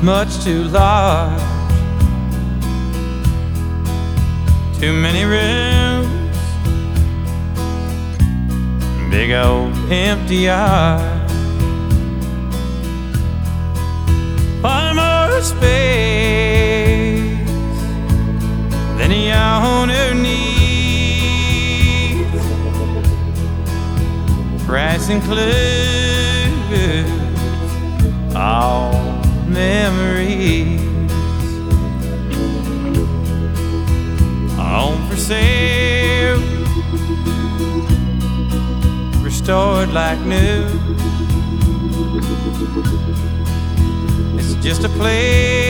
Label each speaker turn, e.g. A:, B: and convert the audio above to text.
A: much too large. Too many rooms, big old empty yard. Far more space than the owner needs. Price includes all memories. On for sale, restored like new. It's just a place